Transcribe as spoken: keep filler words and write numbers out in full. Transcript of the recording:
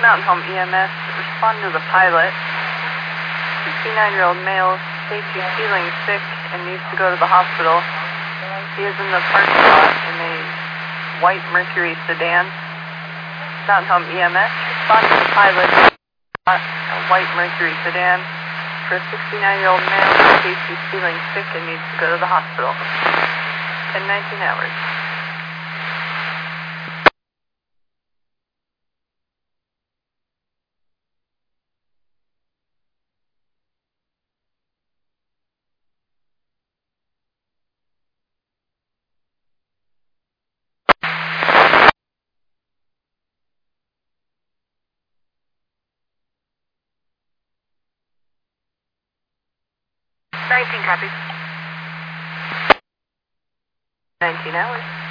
Mountain Home E M S, respond to the pilot. sixty-nine-year-old male, safety feeling sick and needs to go to the hospital. He is in the parking lot in a white Mercury sedan. Mountain Home E M S, respond to the pilot. A white Mercury sedan for a sixty-nine-year-old male, safety feeling sick and needs to go to the hospital. ten nineteen hours. nineteen copies. nineteen hours.